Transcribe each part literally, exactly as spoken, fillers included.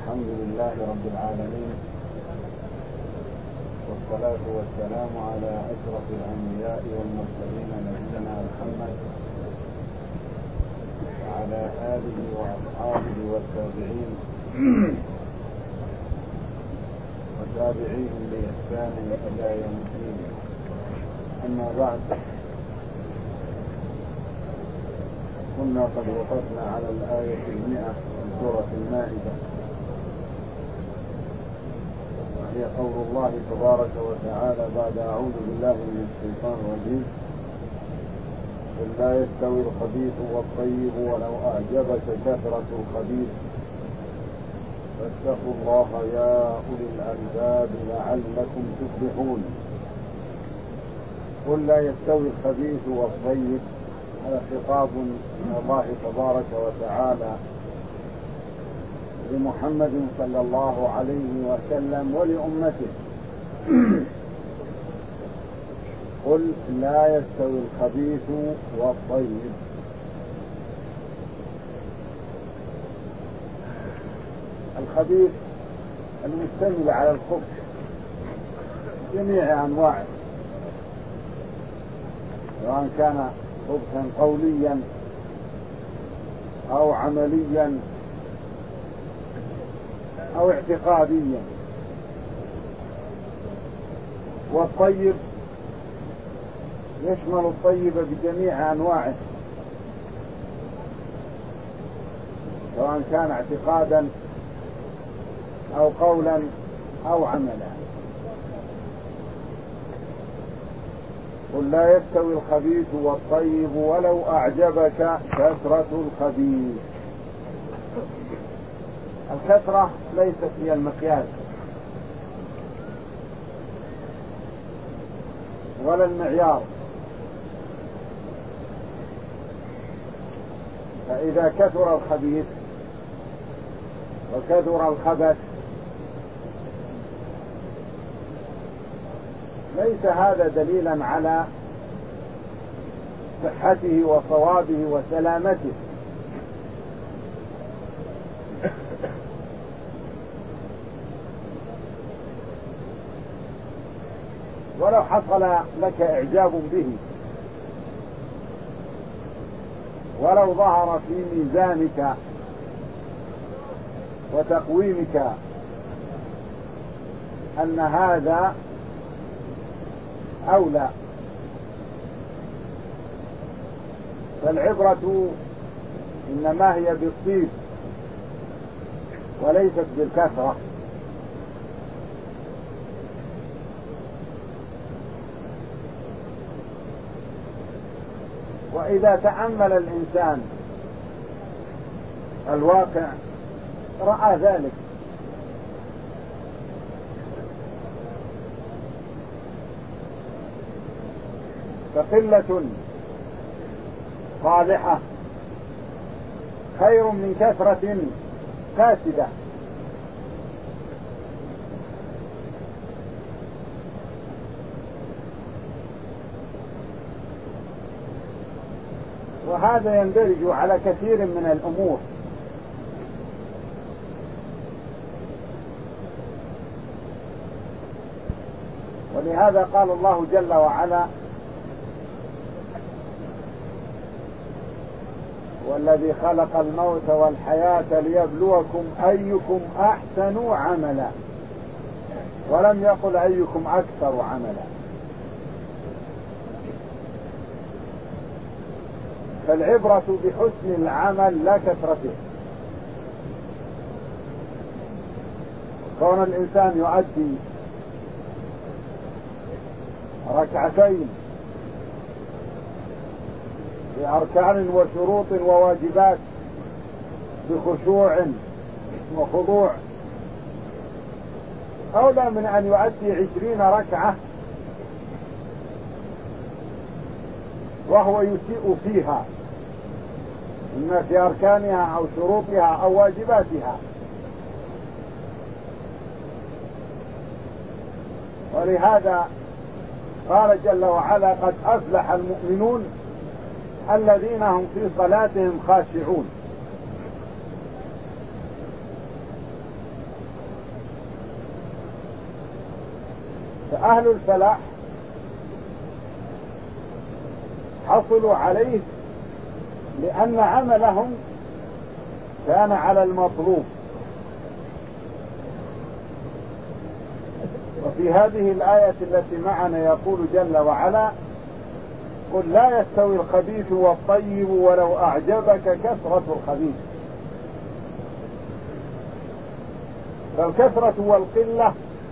الحمد لله رب العالمين، والصلاة والسلام على أشرف الأنبياء والمرسلين نبينا محمد وعلى آله وأصحابه والتابعين وتابعيهم بإحسان إلى يوم الدين. أما بعد، كنا قد وقفنا على الآية المئة من سورة المائدة، وهي قول الله تبارك وتعالى بعد أعوذ بالله من الشيطان الرجيم: قل لا يستوي الخبيث والطيب ولو أعجبك كثرة الخبيث فاتقوا الله يا أولي الألباب لعلكم تفلحون. قل لا يستوي الخبيث والطيب، هذا خطاب من الله تبارك وتعالى لمحمد صلى الله عليه وسلم ولأمته. قل لا يستوي الخبيث والطيب. الخبيث المشتمل على الخبث جميع أنواعه، سواء كان خبثا قوليا أو عمليا أو اعتقاديا. والطيب يشمل الطيب بجميع أنواعه، سواء كان اعتقادا أو قولا أو عملا. قل لا يستوي الخبيث والطيب ولو أعجبك كثرة الخبيث. الكثرة ليست هي المقياس ولا المعيار، فإذا كثر الخبيث وكثر الخبث ليس هذا دليلا على صحته وصوابه وسلامته، ولو حصل لك إعجاب به ولو ظهر في ميزانك وتقويمك أن هذا أولى، فالعبرة إنما هي بالطيب وليست بالكثرة. وإذا تأمل الإنسان الواقع رأى ذلك، فقلة صالحة خير من كثرة فاسدة. وهذا يندرج على كثير من الأمور، ولهذا قال الله جل وعلا: والذي خلق الموت والحياة ليبلوكم أيكم أحسن عملا، ولم يقل أيكم أكثر عملا. فالعبرة بحسن العمل لا كثرته. كون الإنسان يؤدي ركعتين بأركان وشروط وواجبات بخشوع وخضوع أولى من أن يؤدي عشرين ركعة وهو يسيء فيها، إما في أركانها أو شروطها أو واجباتها. ولهذا قال جل وعلا: قد أفلح المؤمنون الذين هم في صلاتهم خاشعون. فأهل الفلاح حصلوا عليه لأن عملهم كان على المطلوب. وفي هذه الآية التي معنا يقول جل وعلا: قل لا يستوي الخبيث والطيب ولو أعجبك كثرة الخبيث. فالكثرة والقلة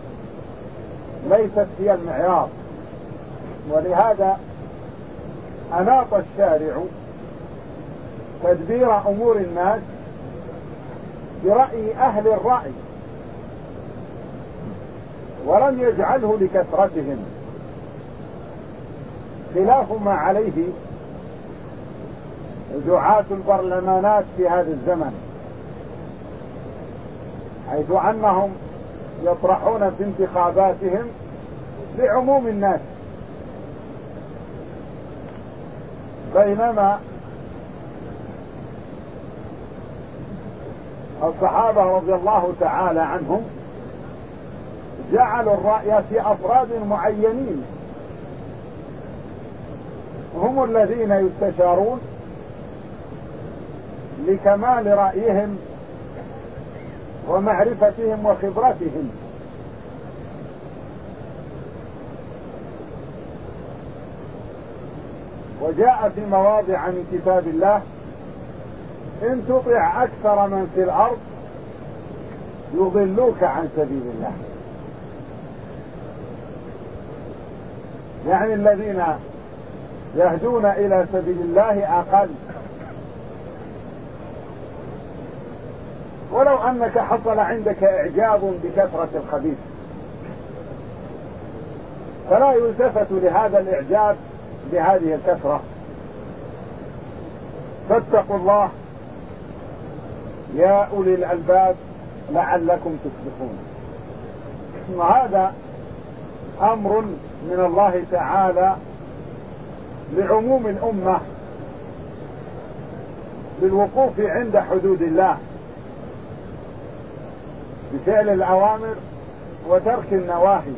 ليست هي المعيار، ولهذا أناط الشارع تدبير أمور الناس برأي أهل الرأي، ولم يجعله لكثرتهم، خلاف ما عليه دعاة البرلمانات في هذا الزمن، حيث أنهم يطرحون في انتخاباتهم لعموم الناس، بينما الصحابة رضي الله تعالى عنهم جعلوا الرأي في أفراد معينين، هم الذين يستشارون لكمال رأيهم ومعرفتهم وخبرتهم. وجاء في مواضع من كتاب الله: إن تطع أكثر من في الأرض يضلوك عن سبيل الله. يعني الذين يهدون إلى سبيل الله أقل. ولو أنك حصل عندك إعجاب بكثرة الخبيث فلا يلتفت لهذا الإعجاب بهذه الكثرة. فاتقوا الله يا أولي الألباب لعلكم تفلحون. وهذا أمر من الله تعالى لعموم الأمة بالوقوف عند حدود الله بفعل الأوامر وترك النواهي.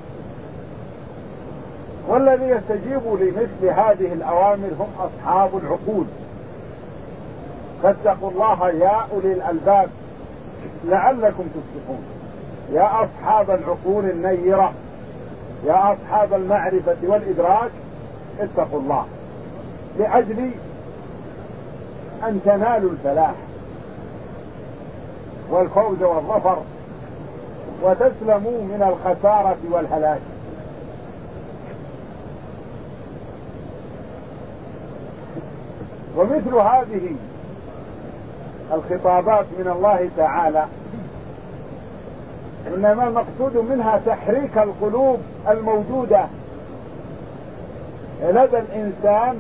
والذي يستجيب لمثل هذه الأوامر هم أصحاب العقول. فاتقوا الله يا أولي الألباب لعلكم تفلحون. يا أصحاب العقول النيرة، يا أصحاب المعرفة والإدراك، اتقوا الله لأجل أن تنالوا الفلاح والفوز والظفر وتسلموا من الخسارة والهلاك. ومثل هذه الخطابات من الله تعالى إنما المقصود منها تحريك القلوب الموجودة لدى الإنسان،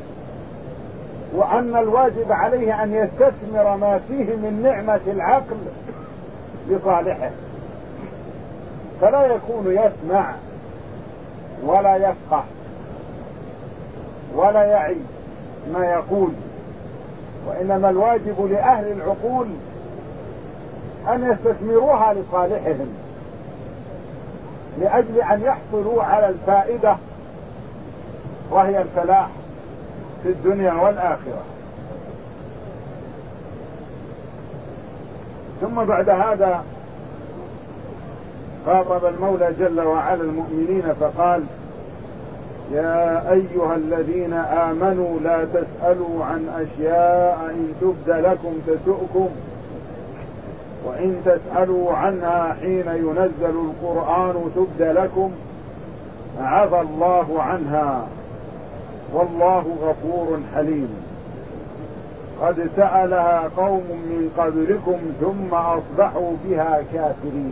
وأن الواجب عليه أن يستثمر ما فيه من نعمة العقل لصالحه، فلا يكون يسمع ولا يفقه ولا يعي ما يقول، وإنما الواجب لأهل العقول أن يستثمروها لصالحهم لأجل أن يحصلوا على الفائدة وهي الفلاح في الدنيا والآخرة. ثم بعد هذا خاطب المولى جل وعلا المؤمنين فقال: يا أيها الذين آمنوا لا تسألوا عن أشياء إن تبد لكم تسؤكم وإن تسألوا عنها حين ينزل القرآن تبد لكم عفى الله عنها والله غفور حليم. قد سألها قوم من قبلكم ثم أصبحوا بها كافرين.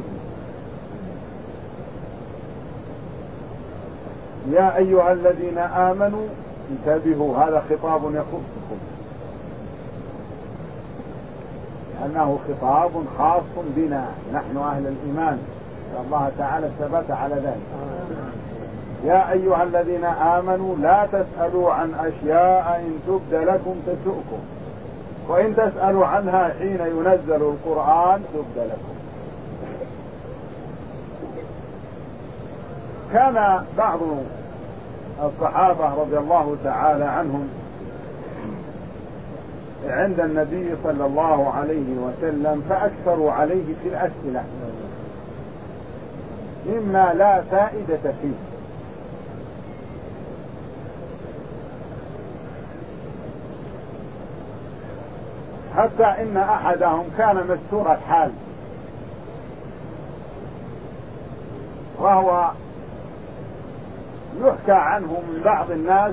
يا أيها الذين آمنوا انتبهوا، هذا خطاب يخصكم لأنه خطاب خاص بنا نحن أهل الإيمان، الله تعالى ثبت على ذلك. يا أيها الذين آمنوا لا تسألوا عن أشياء إن تبد لكم تسؤكم وإن تسألوا عنها حين ينزل القرآن تبد لكم. كان بعض الصحابة رضي الله تعالى عنهم عند النبي صلى الله عليه وسلم فأكثروا عليه في الأسئلة مما لا فائدة فيه، حتى إن أحدهم كان مستور الحال، وهو يحكى عنه من بعض الناس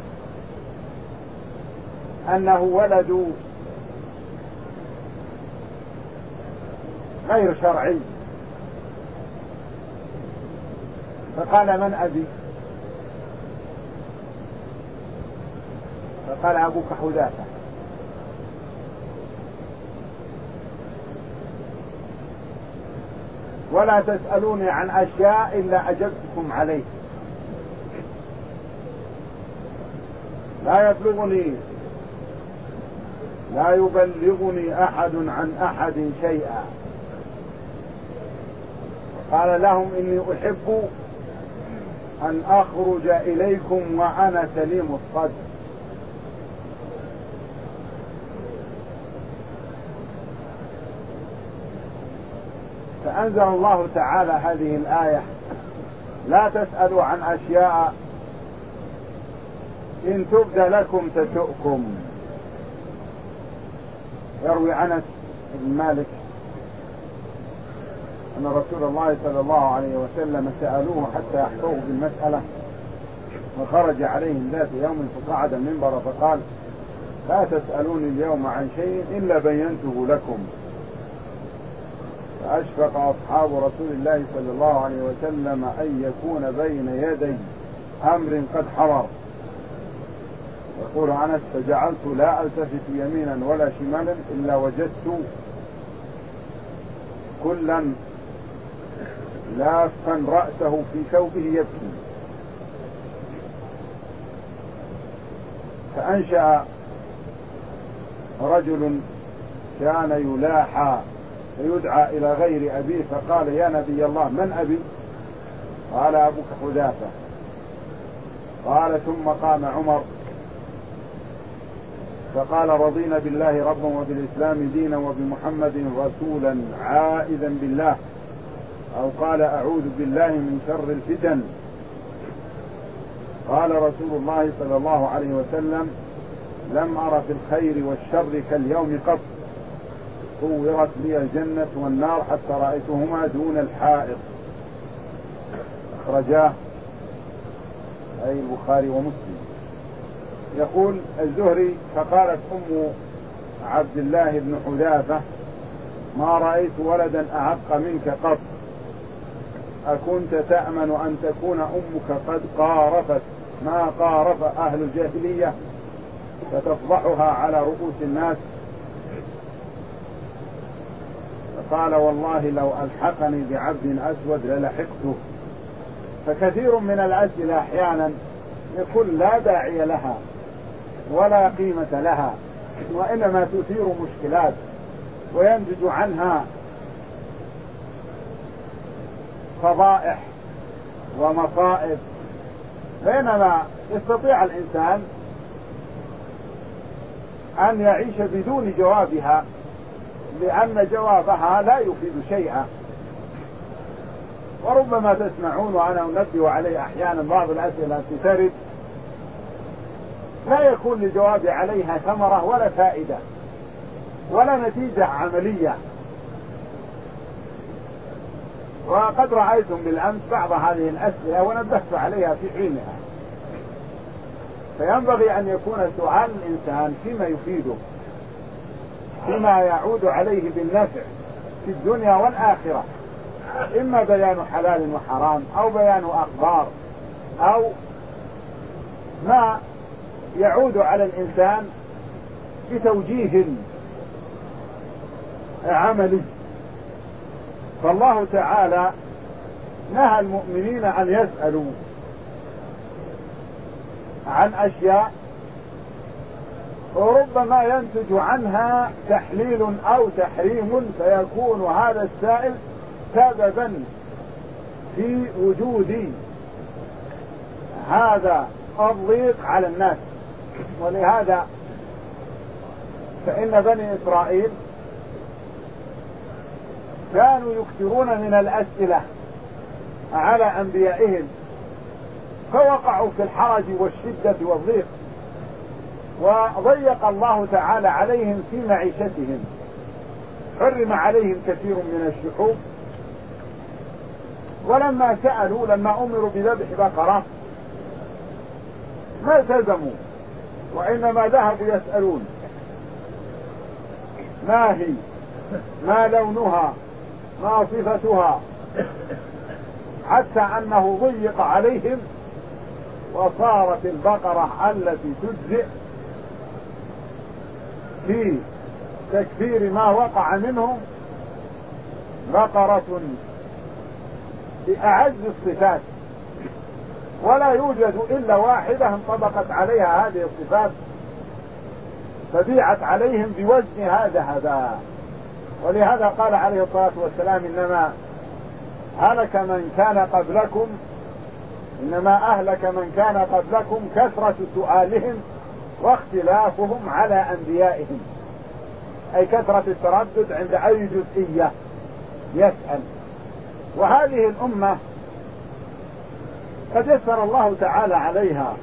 أنه ولد غير شرعي، فقال من أبي؟ فقال أبوك حذافة. ولا تسألوني عن أشياء إلا أجبتكم عليه. لا يبلغني لا يبلغني أحد عن أحد شيئا. قال لهم إني أحب أن أخرج إليكم وأنا سليم الصدر. فأنزل الله تعالى هذه الآية: لا تسألوا عن أشياء إن تبد لكم تسؤكم. يروي أنس بن مالك أن رسول الله صلى الله عليه وسلم سألوه حتى أحطوه بالمسألة، وخرج عليهم ذات يوم فصعد المنبر فقال: لا تسألوني اليوم عن شيء إلا بينته لكم. فأشفق أصحاب رسول الله صلى الله عليه وسلم أن يكون بين يدي أمر قد حضر. يقول أنس: فجعلت لا ألتفت يمينا ولا شمالا إلا وجدت كلا لافا رأسه في ثوبه يبكي. فأنشأ رجل كان يلاحى فيدعى إلى غير أبيه فقال: يا نبي الله من أبي؟ قال: أبوك حذافة. قال: ثم قام عمر فقال: رضينا بالله ربا وبالإسلام دينا وبمحمد رسولا عائذا بالله، أو قال: أعوذ بالله من شر الفتن. قال رسول الله صلى الله عليه وسلم: لم أر في الخير والشر كاليوم قط، صورت لي الجنة والنار حتى رأيتهما دون الحائط. أخرجاه أي البخاري ومسلم. يقول الزهري: فقالت أم عبد الله بن حذافة: ما رأيت ولدا أعق منك قط، أكنت تأمن أن تكون أمك قد قارفت ما قارف أهل الجاهلية فتفضحها على رؤوس الناس؟ فقال: والله لو ألحقني بعبد أسود للحقته. فكثير من الأسئلة أحيانا يكون لا داعي لها ولا قيمة لها، وإنما تثير مشكلات وينتج عنها فضائح ومصائب، بينما يستطيع الإنسان أن يعيش بدون جوابها، لأن جوابها لا يفيد شيئا. وربما تسمعون وأنا أنبه عليه أحيانا بعض الأسئلة التي ترد لا يكون لجواب عليها ثمرة ولا فائدة ولا نتيجة عملية. وقد رأيتم بالأمس بعض هذه الأسئلة ونبهت عليها في حينها. فينبغي أن يكون سؤال الإنسان فيما يفيده، فيما يعود عليه بالنفع في الدنيا والآخرة، إما بيان حلال وحرام أو بيان أخبار أو ما يعود على الإنسان بتوجيه عملي. فالله تعالى نهى المؤمنين أن يسألوا عن أشياء وربما ينتج عنها تحليل أو تحريم، فيكون هذا السائل سببا في وجود هذا الضيق على الناس. ولهذا فإن بني إسرائيل كانوا يكثرون من الأسئلة على أنبيائهم، فوقعوا في الحرج والشدة والضيق، وضيق الله تعالى عليهم في معيشتهم، حرم عليهم كثير من الشحوم. ولما سألوا، لما أمروا بذبح بقرة ما التزموا، وإنما ذهبوا يسألون ما هي، ما لونها، ما صفتها، حتى أنه ضيق عليهم وصارت البقرة التي تجزئ في تكفير ما وقع منهم بقرة بأعز الصفات، ولا يوجد إلا واحدة انطبقت عليها هذه الصفات فبيعت عليهم بوزن هذا هذا. ولهذا قال عليه الصلاة والسلام: إنما هلك من كان قبلكم إنما أهلك من كان قبلكم كثرة سؤالهم واختلافهم على أنبيائهم، أي كثرة التردد عند أي جزئية يسأل. وهذه الأمة قد يسر الله تعالى عليها،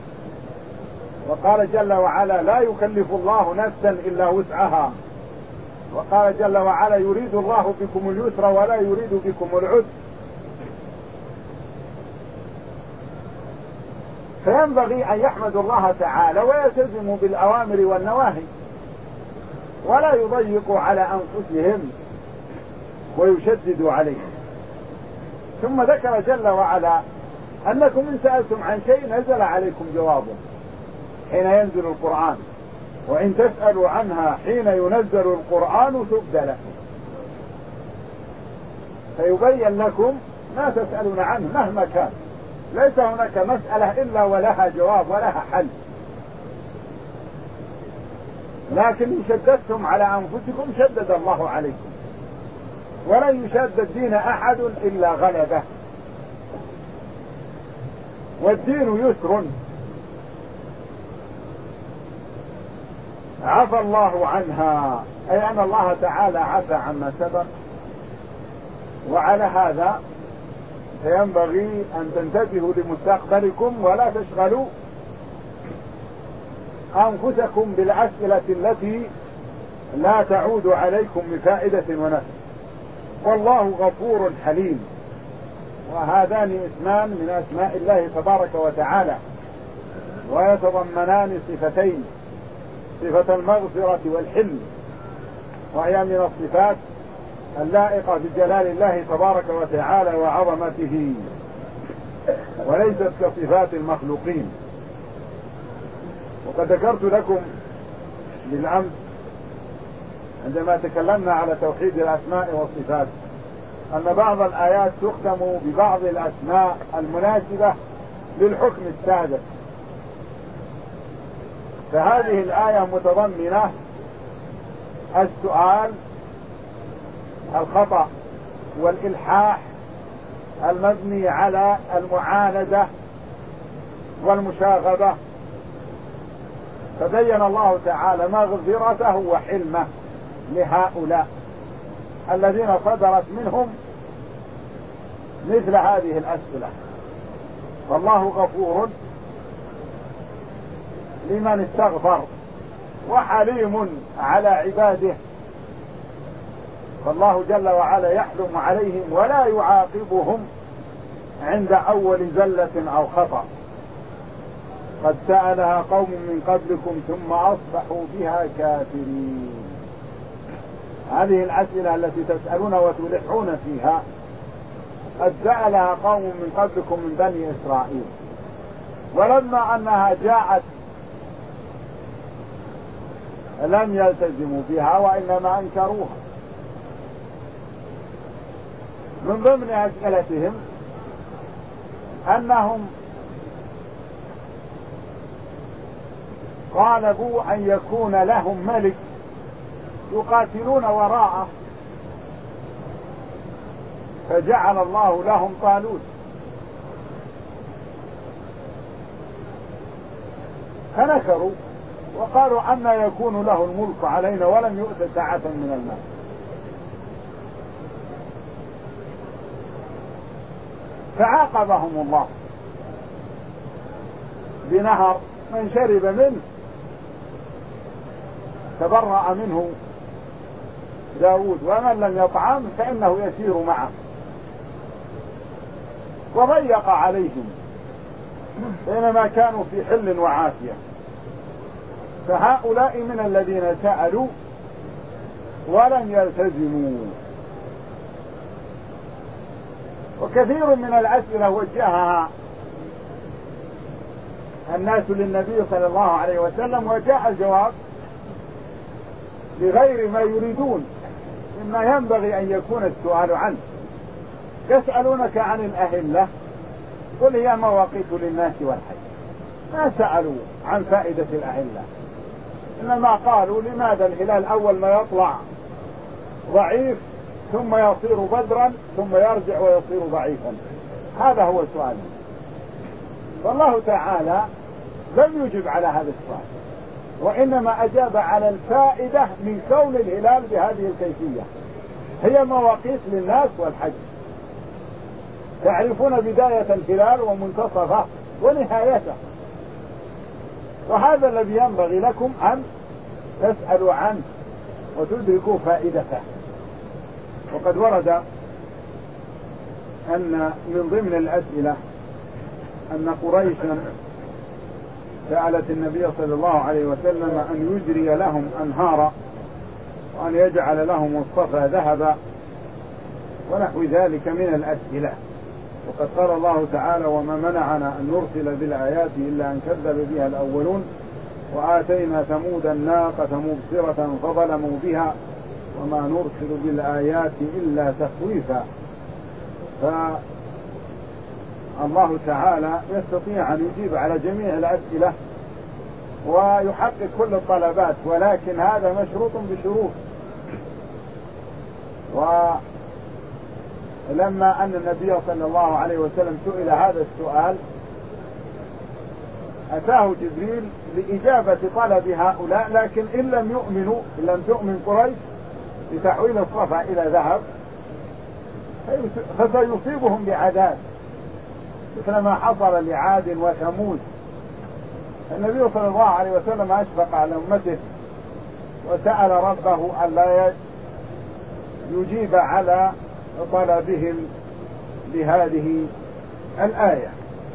وقال جل وعلا: لا يكلف الله نفسا إلا وسعها. وقال جل وعلا: يريد الله بكم اليسر ولا يريد بكم العسر. فينبغي أن يحمدوا الله تعالى ويلتزموا بالأوامر والنواهي، ولا يضيقوا على أنفسهم ويشددوا عليهم. ثم ذكر جل وعلا أنكم إن سألتم عن شيء نزل عليكم جوابه حين ينزل القرآن، وإن تسألوا عنها حين ينزل القرآن تبد لكم، فيبين لكم ما تسألون عنه مهما كان. ليس هناك مسألة إلا ولها جواب ولها حل، لكن إن شددتم على أنفسكم شدد الله عليكم، ولن يشد الدين أحد إلا غلبه. والدين يسر عفى الله عنها، أي أن الله تعالى عفى عما سبق. وعلى هذا فينبغي أن تنتبهوا لمستقبلكم ولا تشغلوا أنفسكم بالأسئلة التي لا تعود عليكم بفائدة ونفع. والله غفور حليم، وهذان اسمان من أسماء الله تبارك وتعالى، ويتضمنان صفتين: صفة المغفرة والحلم، وهي من الصفات اللائقة بجلال الله تبارك وتعالى وعظمته، وليست كصفات المخلوقين. وقد ذكرت لكم بالأمس عندما تكلمنا على توحيد الأسماء والصفات أن بعض الآيات تختم ببعض الأسماء المناسبة للحكم السابق. فهذه الآية متضمنة السؤال، الخطأ والإلحاح المبني على المعاندة والمشاغبة، فبين الله تعالى مغفرته وحلمه لهؤلاء الذين صدرت منهم مثل هذه الأسئلة. والله غفور لمن استغفر وحليم على عباده، فالله جل وعلا يحلم عليهم ولا يعاقبهم عند أول زلة أو خطأ. قد سألها قوم من قبلكم ثم أصبحوا بها كافرين. هذه الأسئلة التي تسألون وتلحون فيها قد سألها قوم من قبلكم من بني إسرائيل، ولما أنها جاءت لم يلتزموا بها وإنما أنكروها. من ضمن أسئلتهم أنهم طالبوا أن يكون لهم ملك يقاتلون وراءه، فجعل الله لهم طالوت. فنكروا وقالوا عما يكون له الملك علينا ولم يؤت ساعة من المال. فعاقبهم الله بنهر من شرب منه تبرأ منه داود، ومن لم يطعم فإنه يسير معه. وضيق عليهم بينما كانوا في حل وعافية. فهؤلاء من الذين سألوا ولم يلتزموا. وكثير من الأسئلة وجهها الناس للنبي صلى الله عليه وسلم وجاء الجواب بغير ما يريدون مما ينبغي أن يكون السؤال عنه. يسألونك عن الأهلة قل هي مواقيت للناس والحج. ما سألوا عن فائدة الأهلة، إنما قالوا لماذا الهلال أول ما يطلع ضعيف ثم يصير بدرا ثم يرجع ويصير ضعيفا. هذا هو السؤال. فالله تعالى لم يجب على هذا السؤال، وإنما أجاب على الفائدة من كون الهلال بهذه الكيفية. هي مواقيت للناس والحج، تعرفون بداية الهلال ومنتصفه ونهايته، وهذا الذي ينبغي لكم أن تسألوا عنه وتدركوا فائدته. وقد ورد أن من ضمن الأسئلة أن قريشا سألت النبي صلى الله عليه وسلم أن يجري لهم أنهارا وأن يجعل لهم الصفا ذهبا ونحو ذلك من الأسئلة. وقد قال الله تعالى: وما منعنا أن نرسل بالآيات إلا أن كذب بها الأولون وآتينا ثمود الناقة مبصرة فظلموا بها وما نرسل بالآيات إلا تخويفا. فالله تعالى يستطيع أن يجيب على جميع الأسئلة ويحقق كل الطلبات، ولكن هذا مشروط بشروط. ولما أن النبي صلى الله عليه وسلم سئل هذا السؤال أتاه جبريل لإجابة طلب هؤلاء، لكن إن لم يؤمنوا إن لم تؤمن قريش بتحويل الصفا إلى ذهب فسيصيبهم بعذاب مثل ما حصل لعاد وثمود. النبي صلى الله عليه وسلم أشفق على أمته وسأل ربه ألا يجيب على طلبهم بهذه الآية.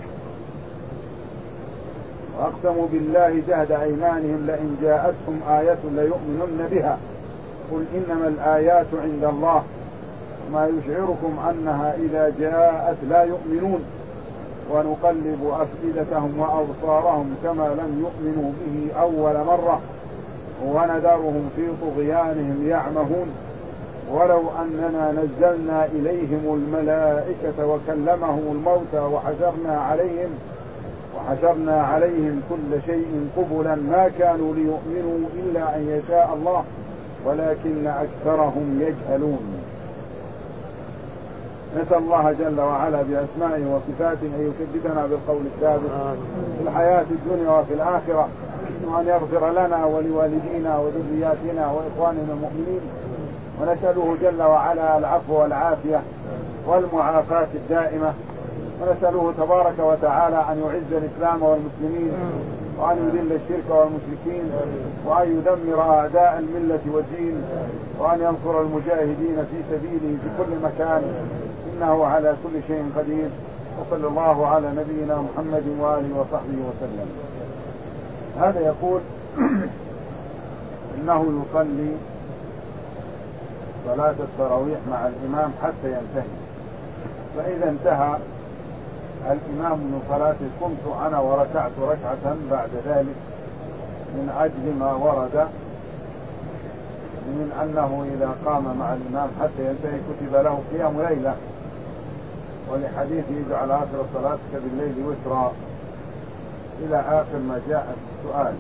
وأقسموا بالله جهد أيمانهم لئن جاءتهم آية ليؤمنن بها قل إنما الآيات عند الله وما يشعركم أنها إذا جاءت لا يؤمنون ونقلب أفئدتهم وأبصارهم كما لم يؤمنوا به أول مرة ونذرهم في طغيانهم يعمهون ولو أننا نزلنا إليهم الملائكة وكلمهم الموتى وحشرنا عليهم وحشرنا عليهم كل شيء قبلا ما كانوا ليؤمنوا إلا أن يشاء الله ولكن أكثرهم يجهلون. نسأل الله جل وعلا بأسمائه وصفاته أن يكذبنا بالقول الثابت في الحياة الدنيا وفي الآخرة، وأن يغفر لنا ولوالدينا وذرياتنا وإخواننا المؤمنين. ونسأله جل وعلا العفو والعافية والمعافاة الدائمة. ونسأله تبارك وتعالى أن يعز الإسلام والمسلمين وأن يذل الشرك والمشركين وأن يدمر أعداء الملة والدين وأن ينصر المجاهدين في سبيله في كل مكان إنه على كل شيء قدير. وصلى الله على نبينا محمد وآله وصحبه وسلم. هذا يقول إنه يصلي صلاة التراويح مع الإمام حتى ينتهي، فإذا انتهى الإمام من صلاته قمت أنا وركعت ركعة بعد ذلك من أجل ما ورد من أنه إذا قام مع الإمام حتى ينتهي كتب له قيام ليلة، ولحديث يجعل آخر صلاتك بالليل وترا إلى آخر ما جاء في السؤال.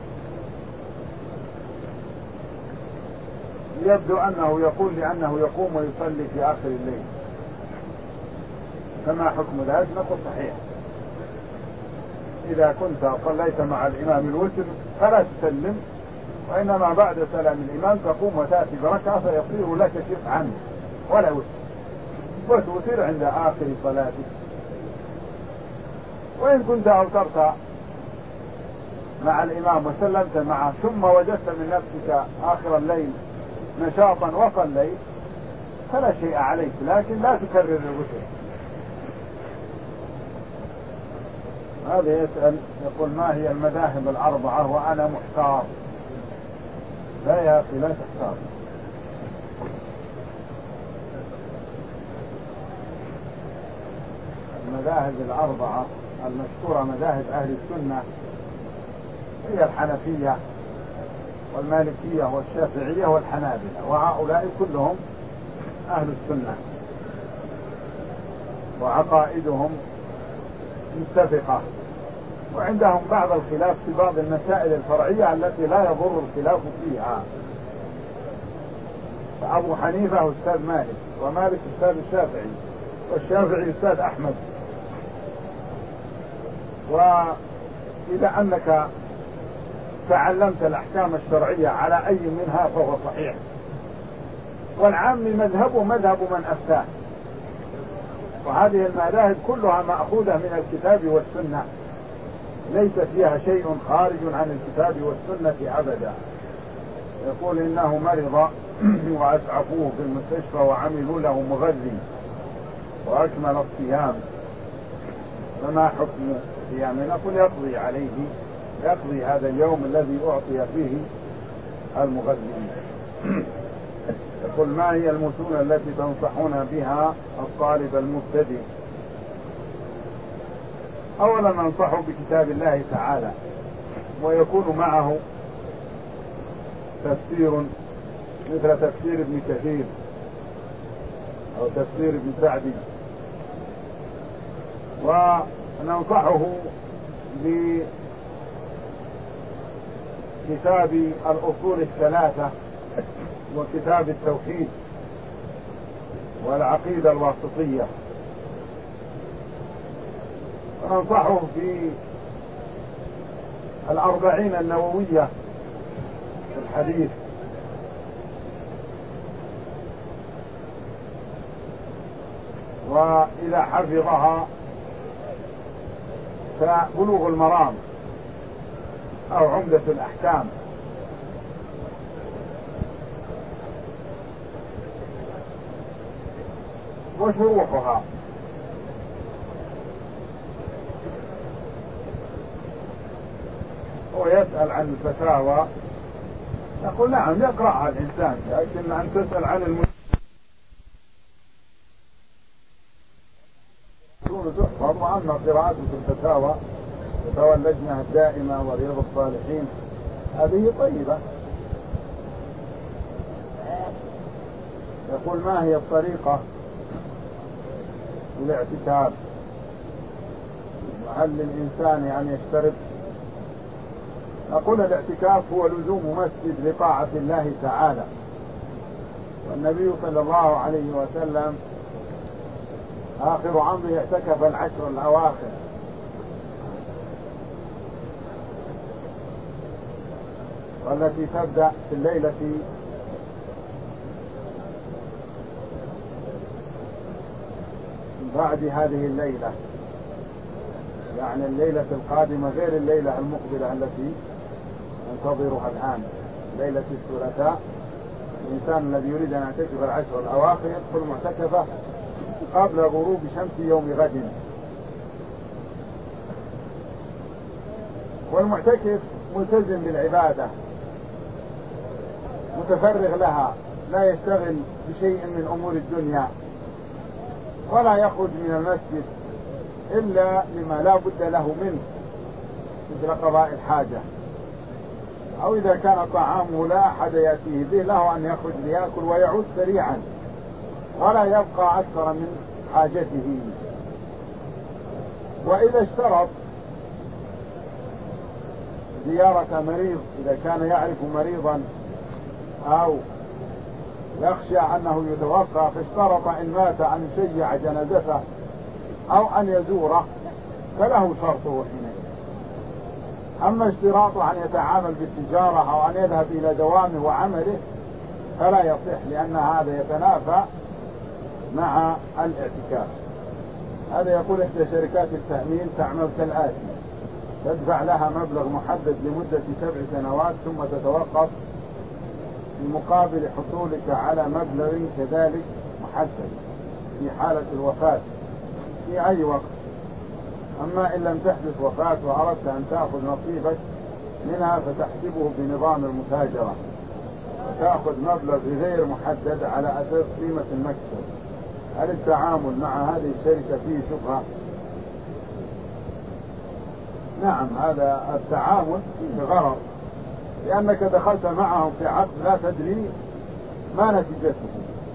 يبدو أنه يقول لأنه يقوم ويصلي في آخر الليل، فما حكم ذلك؟ نقول صحيح، إذا كنت صليت مع الإمام الوتر فلا تسلم، وإنما بعد سلام الإمام تقوم وتأتي بركعة فيصير لك شفعا ولا وتر، وتوتر عند آخر صلاتك. وإن كنت أوترت مع الإمام وسلمت معه ثم وجدت من نفسك آخر الليل نشاطا وصليت فلا شيء عليك، لكن لا تكرر الوتر. هذا يسأل يقول ما هي المذاهب الأربعة وأنا محتار. لا يا أخي لا تحتار، المذاهب الأربعة المشهورة مذاهب أهل السنة هي الحنفية والمالكية والشافعية والحنابلة، وهؤلاء كلهم أهل السنة وعقائدهم متفقة، وعندهم بعض الخلاف في بعض المسائل الفرعية التي لا يضر الخلاف فيها. فأبو حنيفة أستاذ مالك، ومالك أستاذ الشافعي، والشافعي أستاذ أحمد. وإذا أنك تعلمت الأحكام الشرعية على أي منها فهو صحيح. والعام مذهبه مذهب من أفتاه، وهذه المذاهب كلها مأخوذة من الكتاب والسنة، ليس فيها شيء خارج عن الكتاب والسنة أبدا. يقول إنه مرض وأسعفوه في المستشفى وعملوا له مغذي وأكمل الصيام، فما حكم صيامه؟ نقول يقضي عليه، يقضي هذا اليوم الذي أعطي فيه المغذي. يقول ما هي المتون التي تنصحون بها الطالب المبتدئ؟ أولا ننصحه بكتاب الله تعالى، ويكون معه تفسير مثل تفسير ابن كثير أو تفسير ابن سعدي، وننصحه بكتاب الأصول الثلاثة وكتاب التوحيد والعقيدة الواسطية، وننصحه في الأربعين النووية في الحديث، وإذا حفظها فبلوغ المرام أو عمدة الأحكام. وشروحها. ويسأل عن الفتاوى، نقول نعم يقرأها الإنسان، لكن أن تسأل عن المسلمين تحفظ. وأما قراءته في الفتاوى، فتاوى اللجنة الدائمة ورياض الصالحين، هذه طيبة. يقول ما هي الطريقة الاعتكاف؟ وهل للإنسان أن يشترط؟ أقول الاعتكاف هو لزوم مسجد لطاعة الله تعالى، والنبي صلى الله عليه وسلم آخر عمره اعتكف العشر الأواخر، والتي تبدأ في الليلة بعد هذه الليلة، يعني الليلة القادمة غير الليلة المقبلة التي ننتظرها الآن، ليلة الثلاثاء. الإنسان الذي يريد أن يعتكف العشر الأواخر يدخل معتكفه قبل غروب شمس يوم غد. والمعتكف ملتزم بالعبادة متفرغ لها، لا يشتغل بشيء من أمور الدنيا، ولا يخرج من المسجد إلا لما لا بد له منه مثل قضاء الحاجة، أو إذا كان طعامه لا أحد يأتيه به له أن يخرج ليأكل ويعود سريعا، ولا يبقى أكثر من حاجته. وإذا اشترط زيارة مريض، إذا كان يعرف مريضا أو يخشى أنه يتوفى فاشترط إن مات أن يشيع جنازته أو أن يزوره، فله شرطه حينئذ. أما اشتراطه أن يتعامل بالتجارة أو أن يذهب إلى دوامه وعمله فلا يصح، لأن هذا يتنافى مع الاعتكاف. هذا يقول إحدى شركات التأمين تعمل كالآتي: تدفع لها مبلغ محدد لمدة سبع سنوات ثم تتوقف في مقابل حصولك على مبلغ كذلك محدد في حالة الوفاة في أي وقت. أما إن لم تحدث وفاة وأردت أن تأخذ نصيبك منها فتحسبه بنظام المتاجرة وتأخذ مبلغ غير محدد على أساس قيمة المكسب. هل التعامل مع هذه الشركة فيه شبهة؟ نعم، هذا التعامل فيه غرض، لأنك دخلت معهم في عقد لا تدري ما نتيجته،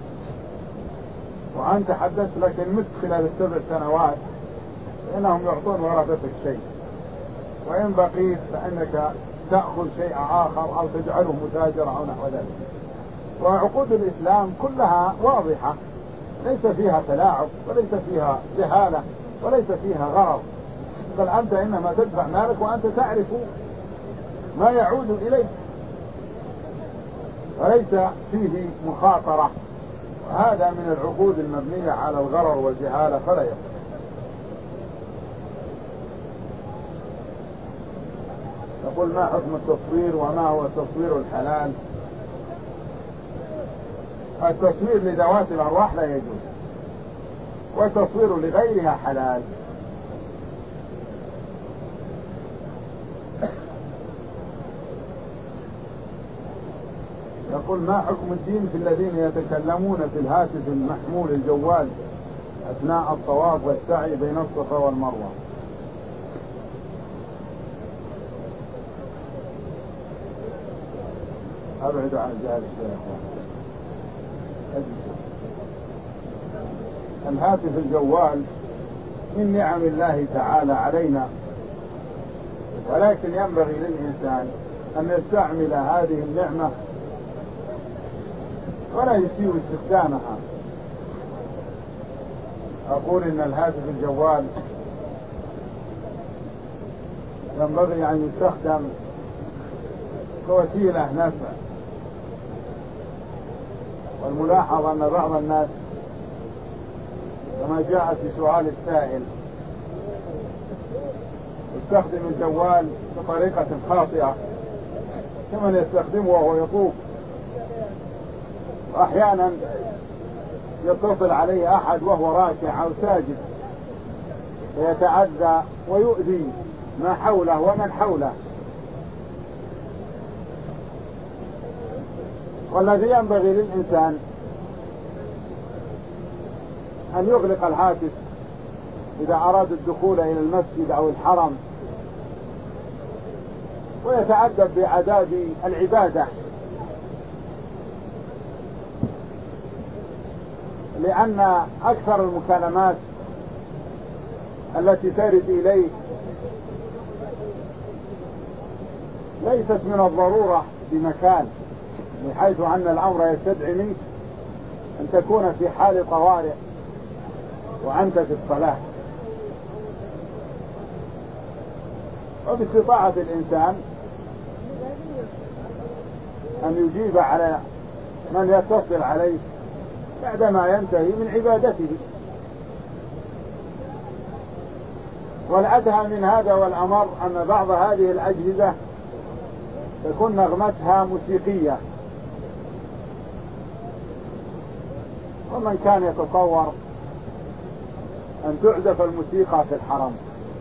وأنت حدثت لكن مت خلال السبع سنوات فإنهم يعطون ورثتك شيء، وإن بقيت فإنك تأخذ شيء آخر أو تجعله متاجرة أو نحو ذلك. وعقود الإسلام كلها واضحة، ليس فيها تلاعب وليس فيها جهالة وليس فيها غرض، بل أنت إنما تدفع مالك وأنت تعرف ما يعود إليك، وليس فيه مخاطرة. وهذا من العقود المبنية على الغرر والجهالة فلا يصح. يقول: ما حكم التصوير وما هو التصوير الحلال؟ التصوير لذوات الأرواح لا يجوز، والتصوير لغيرها حلال. يقول: ما حكم الدين في الذين يتكلمون في الهاتف المحمول الجوال أثناء الطواف والسعي بين الصفا والمروة؟ أبعد عن ذلك يا أخوان. الهاتف الجوال من نعم الله تعالى علينا، ولكن ينبغي للإنسان أن يستعمل هذه النعمة ولا يسيء استخدامها. أقول إن الهاتف الجوال ينبغي أن يستخدم كوسيلة نفع، والملاحظ أن بعض الناس كما جاء في سؤال السائل يستخدم الجوال بطريقة خاطئة كمن يستخدمه وهو يطوف، وأحيانا يتصل عليه أحد وهو راكع أو ساجد فيتعدى ويؤذي ما حوله ومن حوله. والذي ينبغي للإنسان أن يغلق الهاتف إذا أراد الدخول إلى المسجد أو الحرم، ويتأدب بآداب العبادة، لأن أكثر المكالمات التي ترد إليه ليست من الضرورة بمكان، بحيث أن الأمر يستدعي منك أن تكون في حال طوارئ وأنت في الصلاة. وباستطاعة الإنسان أن يجيب على من يتصل عليه بعدما ينتهي من عبادته. والأدهى من هذا والأمر أن بعض هذه الأجهزة تكون نغمتها موسيقية، ومن كان يتصور أن تعزف الموسيقى في الحرم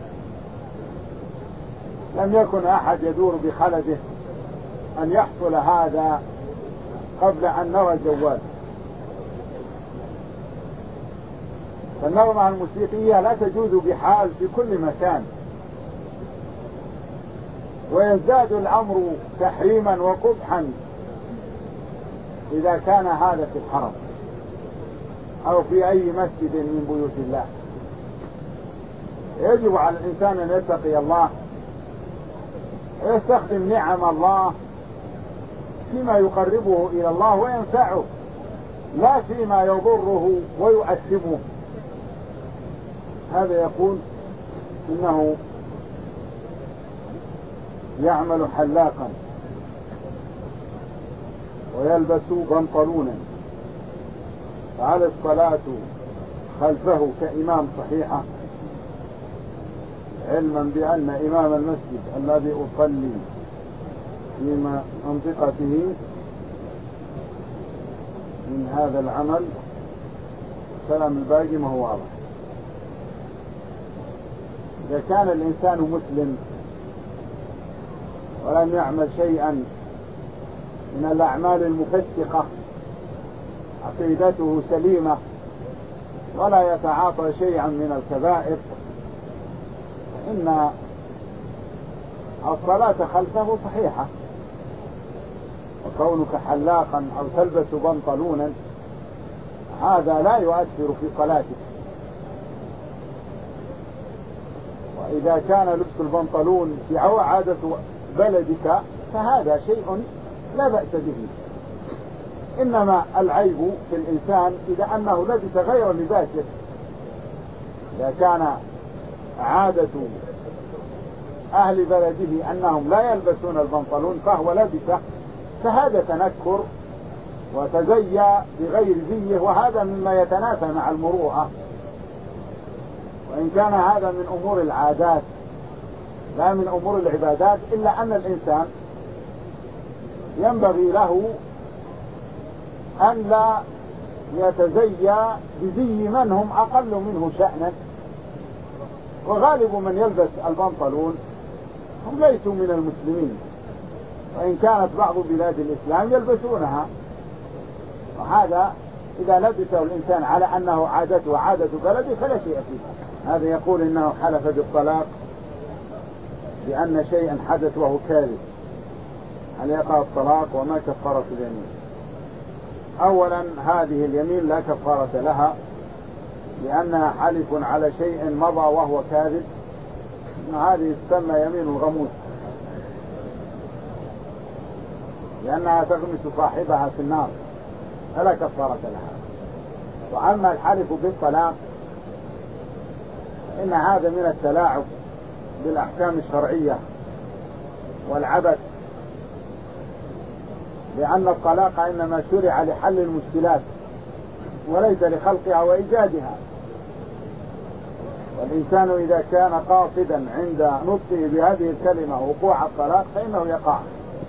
لم يكن أحد يدور بخلده أن يحصل هذا قبل أن نرى الجوال. فالنغمة الموسيقية لا تجوز بحال في كل مكان، ويزداد الأمر تحريما وقبحا إذا كان هذا في الحرم أو في أي مسجد من بيوت الله. يجب على الإنسان أن يتقي الله ويستخدم نعم الله فيما يقربه إلى الله وينفعه، لا فيما يضره ويؤثمه. هذا يقول إنه يعمل حلاقا ويلبس بنطلونا، فهل الصلاة خلفه كإمام صحيحة؟ علما بأن إمام المسجد الذي أصلي في منطقته من هذا العمل كلام الباقي ما هو واضح. إذا كان الإنسان مسلم ولم يعمل شيئا من الأعمال المفسقة، عقيدته سليمة ولا يتعاطى شيئا من الكبائر، إن الصلاة خلفه صحيحة. وكونك حلاقا أو تلبس بنطلونا هذا لا يؤثر في صلاتك. وإذا كان لبس البنطلون في عادة بلدك فهذا شيء لا بأس به، إنما العيب في الإنسان إذا أنه لبس غير لباسه. إذا كان عادة أهل بلده أنهم لا يلبسون البنطلون فهو لبسه، فهذا تنكر وتزيى بغير زيه، وهذا مما يتنافى مع المروءة. وإن كان هذا من أمور العادات لا من أمور العبادات، إلا أن الإنسان ينبغي له أن لا يتزيى بزي من هم أقل منه شأنا. وغالب من يلبس البنطلون هم ليسوا من المسلمين، وإن كانت بعض بلاد الإسلام يلبسونها، وهذا إذا لبسه الإنسان على أنه عادته عادة بلده فلا شيء فيه. هذا يقول إنه حلف بالطلاق بأن شيئا حدث وهو كاذب، هل يقع الطلاق وما كفارة اليمين؟ أولا هذه اليمين لا كفارة لها، لأنها حلف على شيء مضى وهو كاذب، إن هذه تسمى يمين الغموس، لأنها تغمس صاحبها في النار فلا كفارة لها. وأما الحلف بالطلاق إن هذا من التلاعب بالأحكام الشرعية والعبث، لأن الطلاق إنما شرع لحل المشكلات وليس لخلقها وإيجادها. والإنسان إذا كان قاصدا عند نطقه بهذه الكلمة وقوع الطلاق فإنه يقع.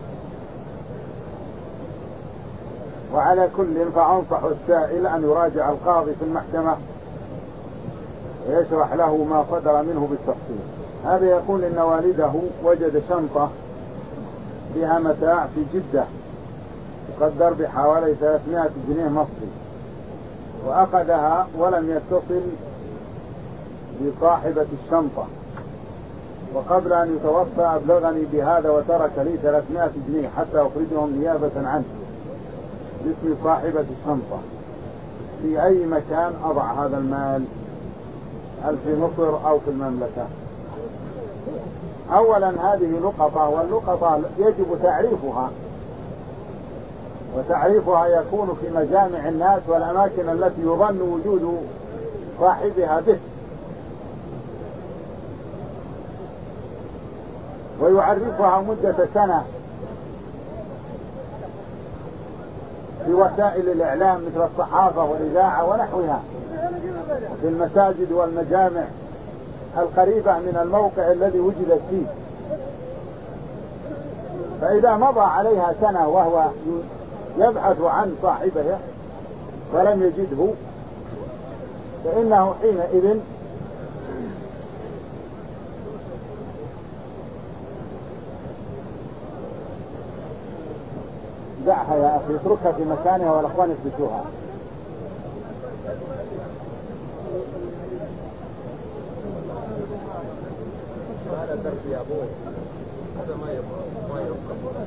وعلى كل فأنصح السائل أن يراجع القاضي في المحكمة ويشرح له ما صدر منه بالتفصيل. هذا يقول إن والده وجد شنطة بها متاع في جدة تقدر بحوالي ثلاثمائة جنيه مصري، وأخذها ولم يتصل بصاحبة الشنطة، وقبل أن يتوفى أبلغني بهذا وترك لي ثلاثمائة جنيه حتى أخرجهم نيابة عنه باسم صاحبة الشنطة. في أي مكان أضع هذا المال؟ هل في مصر أو في المملكة؟ أولا هذه لقطة، واللقطة يجب تعريفها، وتعريفها يكون في مجامع الناس والأماكن التي يظن وجود صاحبها به، ويعرفها مدة سنة في وسائل الإعلام مثل الصحافة والإذاعة ونحوها، في المساجد والمجامع القريبة من الموقع الذي وجدت فيه. فإذا مضى عليها سنة وهو يبحث عن صاحبه ولم يجده فإنه حينئذ دعها يا أخي، اتركها في مكانها والأخوان يثبتوها. هذا درس يا أبوي، هذا ما يبقى ما يبقى.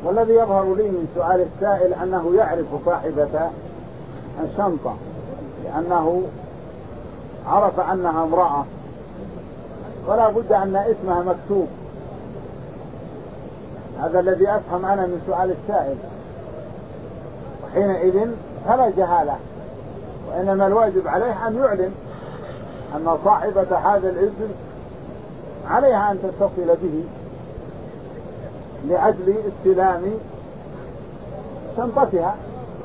والذي يظهر لي من سؤال السائل أنه يعرف صاحبة الشنطة، لأنه عرف أنها امرأة ولا بد أن اسمها مكتوب. هذا الذي أفهم أنا من سؤال السائل، وحينئذ فلا جهالة، وإنما الواجب عليه أن يعلن أن صاحبة هذا الاسم عليها أن تتصل به لأجل استلام شنطتها،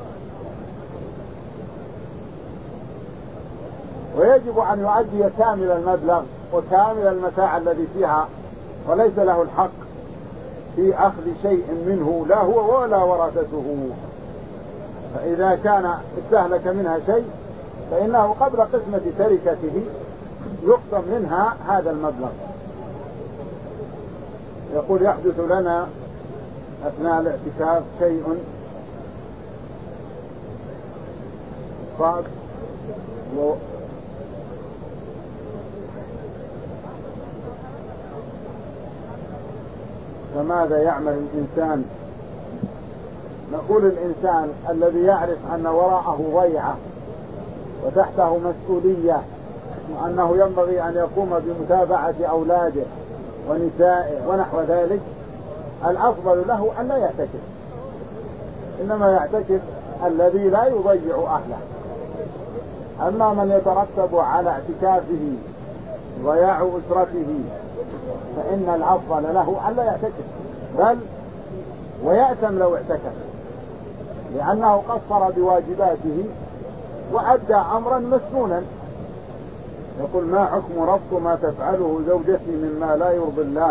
ويجب أن يؤدي كامل المبلغ وكامل المتاع الذي فيها، وليس له الحق في أخذ شيء منه لا هو ولا ورثته. فإذا كان استهلك منها شيء فإنه قبل قسمة تركته يقسم منها هذا المبلغ. يقول يحدث لنا أثناء الاعتكاف شيء صعب و فماذا يعمل الإنسان؟ نقول الإنسان الذي يعرف أن وراءه ضيعة وتحته مسؤولية وأنه ينبغي أن يقوم بمتابعة أولاده ونسائه ونحو ذلك، الأفضل له أن لا يعتكف، إنما يعتكف الذي لا يضيع أهله. أما من يترتب على اعتكافه ضياع أسرته فإن الأفضل له أن لا يعتكف، بل ويأثم لو اعتكف، لأنه قصر بواجباته وأدى أمرا مسنونا. يقول ما حكم ربط ما تفعله زوجتي مما لا يرضي الله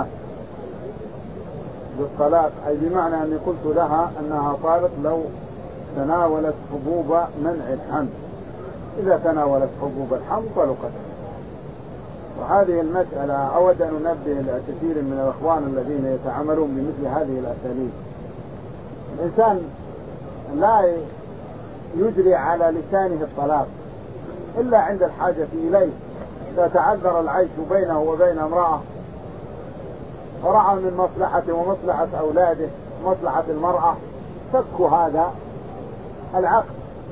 بالطلاق؟ أي بمعنى أني قلت لها أنها طالق لو تناولت حبوب منع الحمل، إذا تناولت حبوب الحمل طلقت. وهذه المسألة أود أن ننبه لكثير من الأخوان الذين يتعاملون بمثل هذه الأساليب. الإنسان لا يجري على لسانه الطلاق إلا عند الحاجة إليه، إذا تعذر العيش بينه وبين امرأة فرأى من مصلحته ومصلحة أولاده ومصلحة المرأة فك هذا العقد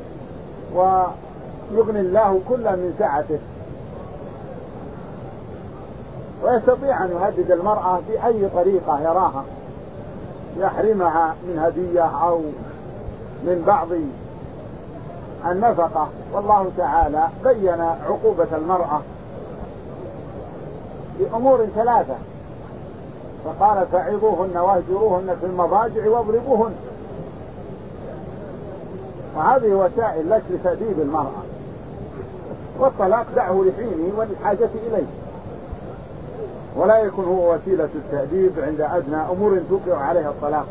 ويغني الله كل من سعته، ويستطيع أن يهدد المرأة بأي طريقة يراها، يحرمها من هدية أو من بعض النفقة. والله تعالى بين عقوبة المرأة بأمور ثلاثة، فقال فعظوهن واهجروهن في المضاجع واضربوهن. وهذه وسائل لك لتأديب المرأة، والطلاق دعه لحينه وللحاجة إليه، ولا يكون هو وسيلة التأديب عند أدنى أمور توقع عليها الطلاق.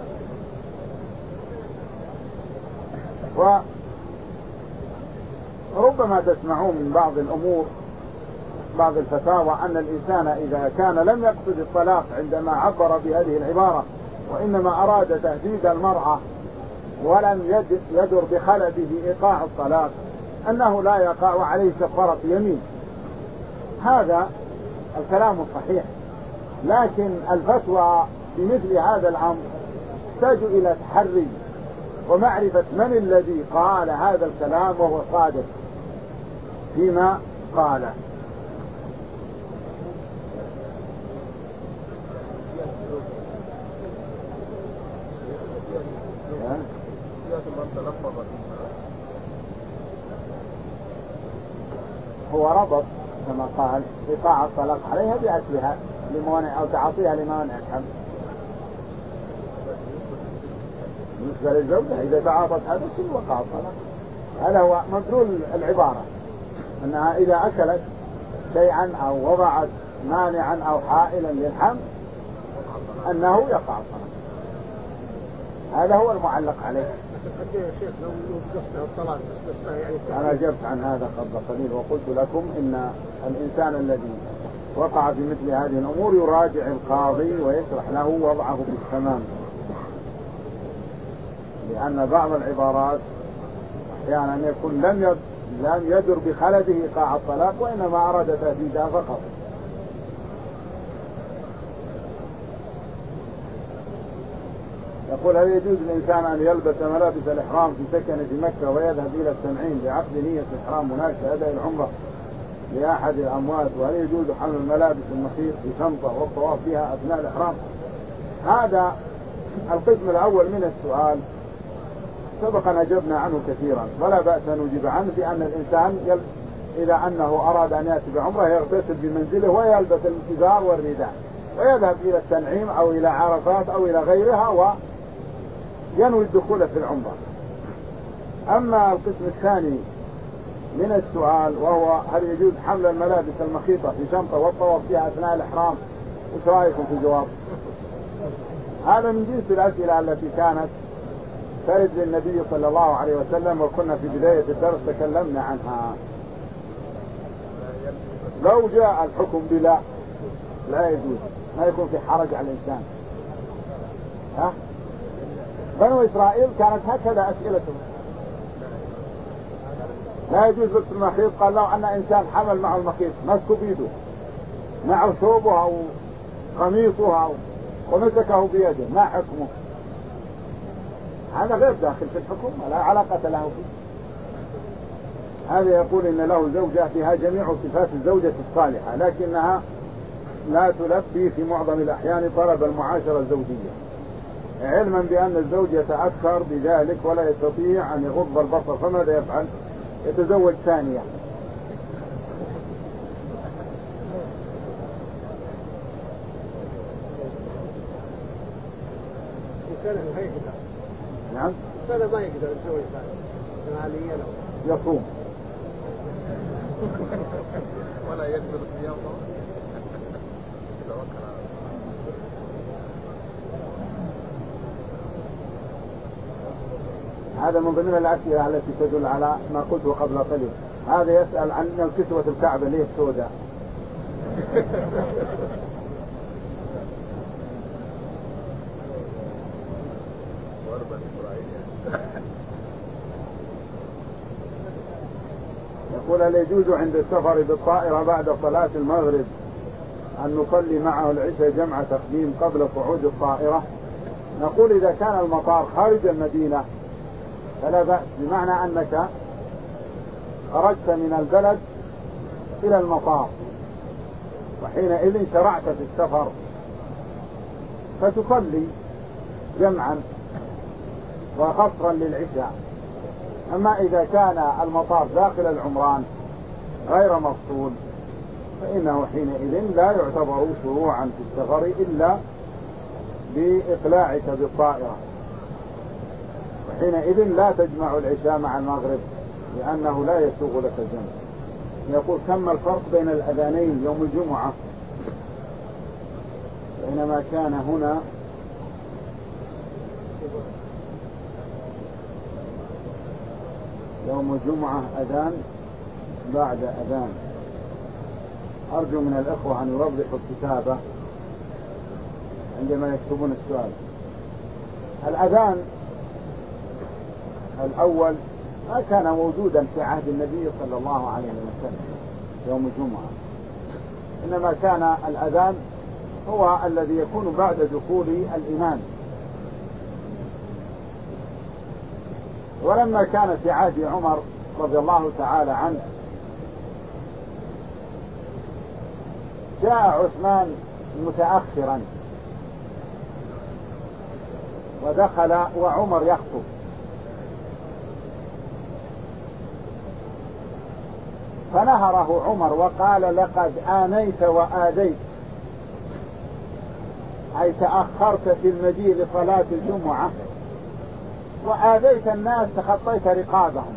وربما تسمعون من بعض الأمور بعض الفتاوى أن الإنسان إذا كان لم يقصد الطلاق عندما عبر بهذه العبارة وإنما أراد تهديد المرأة ولم يدر بخلده إيقاع الطلاق أنه لا يقع عليه كفارة يمين. هذا الكلام الصحيح، لكن الفتوى بمثل هذا الأمر تحتاج إلى تحري ومعرفة من الذي قال هذا الكلام وهو صادق فيما قاله. هو ربط كما قال إيقاع الطلاق عليها بأكلها لموانع أو تعاطيها لموانع الحمل. بالنسبة للزوجة إذا تعاطت هذا الشيء وقع الطلاق. هذا هو مدلول العبارة، أنها إذا أكلت شيئا أو وضعت مانعا أو حائلا للحمل أنه يقع الطلاق. هذا هو المعلق عليه. أنا أجبت عن هذا قبل قليل وقلت لكم إن الإنسان الذي وقع في مثل هذه الأمور يراجع القاضي ويشرح له وضعه بالتمام، لأن بعض العبارات أحيانا يكون لم لم يدر بخلده إيقاع الطلاق وإنما أراد تهديدها فقط. يقول هل يجوز للإنسان أن يلبس ملابس الإحرام في سكن في مكة ويذهب إلى التنعيم بعقد نية الإحرام هناك كأداء العمرة لأحد الأموات؟ وهل يجوز حمل الملابس المخيط في شنطة والطواف بها أثناء الإحرام؟ هذا القسم الأول من السؤال سبق أن أجبنا عنه كثيرا، ولا بأس أن نجيب عنه، بأن الإنسان يل... إذا أنه أراد أن يأتي بعمرة يغتسل بمنزله ويلبس الإزار والرداء ويذهب إلى التنعيم أو إلى عرفات أو إلى غيرها وينوي الدخول في العمرة. أما القسم الثاني من السؤال وهو هل يجوز حمل الملابس المخيطة في شنطة والطواف بها أثناء الإحرام، وش رأيكم في الجواب؟ هذا من جنس الأسئلة التي كانت ترد للنبي صلى الله عليه وسلم، وكنا في بداية الدرس تكلمنا عنها. لو جاء الحكم بلا لا يجوز، ما يكون في حرج على الإنسان. ها؟ بنو إسرائيل كانت هكذا أسئلتهم، لا يجوز لبس المخيط. قال لو أن إنسان حمل معه المخيط مسكه بيده معه ثوبه أو قميصه أو ومسكه بيده ما حكمه؟ هذا غير داخل في الحكم ولا علاقة له فيه. هذا يقول إن له زوجة فيها جميع صفات الزوجة الصالحة، لكنها لا تلبي في معظم الأحيان طلب المعاشرة الزوجية، علما بأن الزوج يتأثر بذلك ولا يستطيع أن يغض البصر، فماذا يفعل؟ يتزوج ثانية. نعم. هذا ما يقدر يسوي ماليا يصوم ولا يقدر الصيام. هذا من ضمن الأسئلة التي تدل على ما قلته قبل قليل. هذا يسأل عن كسوة الكعبة ليه سوداء؟ يقول هل يجوز عند السفر بالطائرة بعد صلاة المغرب أن نصلي معه العشاء جمع تقديم قبل صعود الطائرة؟ نقول إذا كان المطار خارج المدينة فلا بأس، بمعنى أنك خرجت من البلد إلى المطار وحينئذ شرعت في السفر فتصلي جمعا وقصرا للعشاء. أما إذا كان المطار داخل العمران غير مفصول فإنه حينئذ لا يعتبر شروعا في السفر إلا بإقلاعك بالطائرة، وحينئذ لا تجمع العشاء مع المغرب لأنه لا يسوغ لك الجمع. يقول كم الفرق بين الأذانين يوم الجمعة بينما كان هنا يوم الجمعة أذان بعد أذان؟ أرجو من الأخوة أن يوضحوا الكتابة عندما يكتبون السؤال. الأذان الأول ما كان موجودا في عهد النبي صلى الله عليه وسلم يوم الجمعة، إنما كان الأذان هو الذي يكون بعد دخول الإمام. ولما كان في عهد عمر رضي الله تعالى عنه جاء عثمان متأخرا ودخل وعمر يخطب، فنهره عمر وقال لقد آنيت وآذيت، أي تأخرت في المجيء لصلاة الجمعة وآذيت الناس تخطيت رقابهم.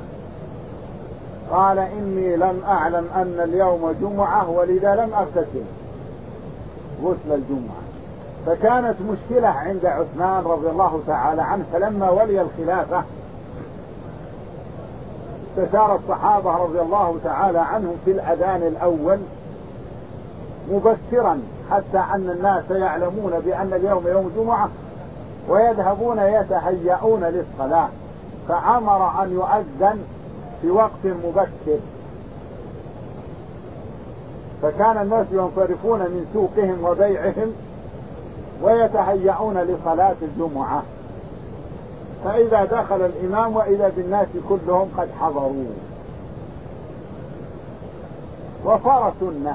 قال إني لم أعلم أن اليوم جمعة ولذا لم أغتسل غسل الجمعة. فكانت مشكلة عند عثمان رضي الله تعالى عنه، فلما ولي الخلافة استشار الصحابة رضي الله تعالى عنهم في الأذان الأول مبكرا حتى أن الناس يعلمون بأن اليوم يوم جمعة ويذهبون يتهيئون للصلاة، فأمر أن يؤذن في وقت مبكر، فكان الناس ينصرفون من سوقهم وبيعهم ويتهيئون لصلاة الجمعة، فإذا دخل الإمام وإذا بالناس كلهم قد حضروا. وصار سنة،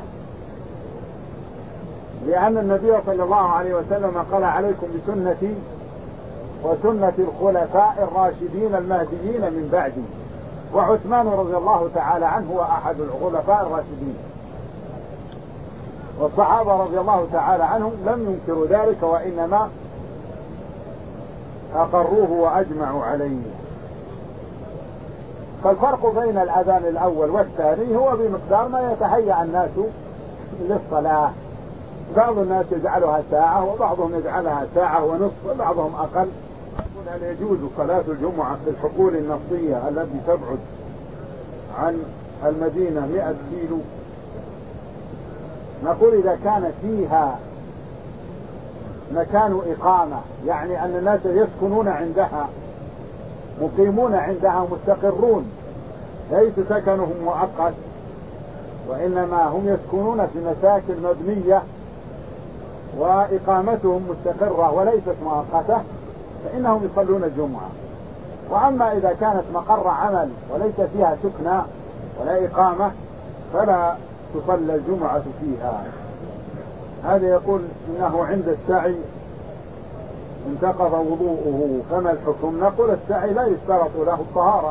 لأن النبي صلى الله عليه وسلم قال: عليكم بسنتي وسنة الخلفاء الراشدين المهديين من بعدي. وعثمان رضي الله تعالى عنه هو أحد الخلفاء الراشدين، والصحابة رضي الله تعالى عنهم لم ينكروا ذلك، وإنما أقروه وأجمعوا عليه. فالفرق بين الأذان الأول والثاني هو بمقدار ما يتهيأ الناس للصلاة. بعض الناس يجعلها ساعة، وبعضهم يجعلها ساعة ونصف، وبعضهم أقل. هل يجوز صلاة الجمعة في الحقول النفطية التي تبعد عن المدينة مئة كيلو؟ نقول إذا كان فيها مكان إقامة، يعني أن الناس يسكنون عندها، مقيمون عندها، مستقرون، ليس سكنهم مؤقت، وإنما هم يسكنون في مساكن مبنية وإقامتهم مستقرة وليست مؤقتة، فإنهم يصلون الجمعة. وأما إذا كانت مقر عمل وليس فيها سكنى ولا إقامة فلا تصلى الجمعة فيها. هذا يقول إنه عند السعي انتقض وضوءه، فما الحكم؟ نقول السعي لا يشترط له الطهارة،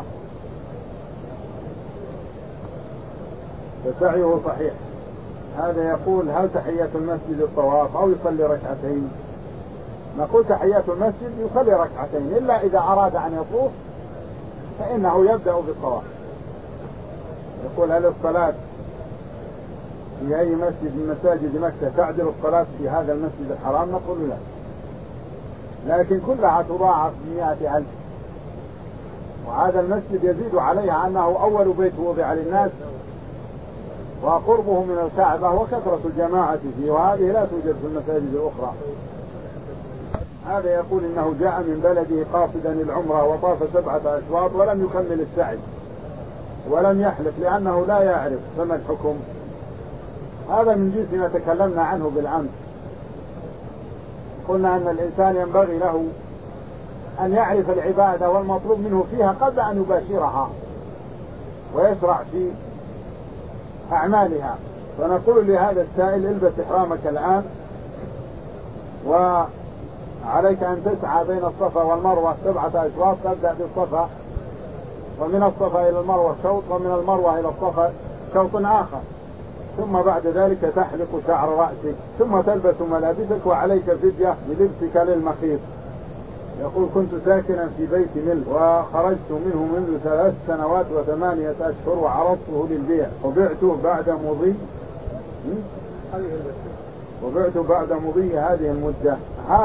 فسعيه صحيح. هذا يقول: هل تحية المسجد الطواف أو يصلي ركعتين؟ نقول تحية المسجد يصلي ركعتين، إلا إذا أراد أن يطوف فإنه يبدأ بالطواف. يقول: هل الصلاة في أي مسجد من مساجد مكة تعدل الصلاة في هذا المسجد الحرام؟ نقول لا، لكن كلها تضاعف بمئة ألف. وهذا المسجد يزيد عليها أنه أول بيت وضع للناس، وقربه من الكعبة وكثرة الجماعة فيه، وهذه لا توجد في المساجد الأخرى. هذا يقول إنه جاء من بلده قاصدا العمرة وطاف سبعة أشواط ولم يكمل السعي ولم يحلف لأنه لا يعرف، فما الحكم؟ هذا من جنس ما تكلمنا عنه بالأمس. قلنا أن الإنسان ينبغي له أن يعرف العبادة والمطلوب منه فيها قبل أن يباشرها ويشرع في أعمالها. فنقول لهذا السائل: البس إحرامك الآن، وعليك أن تسعى بين الصفا والمروة سبعة أشواط، تبدأ بالصفا، ومن الصفا إلى المروة شوط، ومن المروة إلى الصفا شوط آخر، ثم بعد ذلك تحلق شعر رأسك، ثم تلبس ملابسك، وعليك فدية بلبسك للمخيط. يقول: كنت ساكنا في بيت ملك وخرجت منه منذ ثلاث سنوات وثمانية أشهر وعرضته للبيع، وبعته بعد مضي وبعته بعد مضي هذه المدة.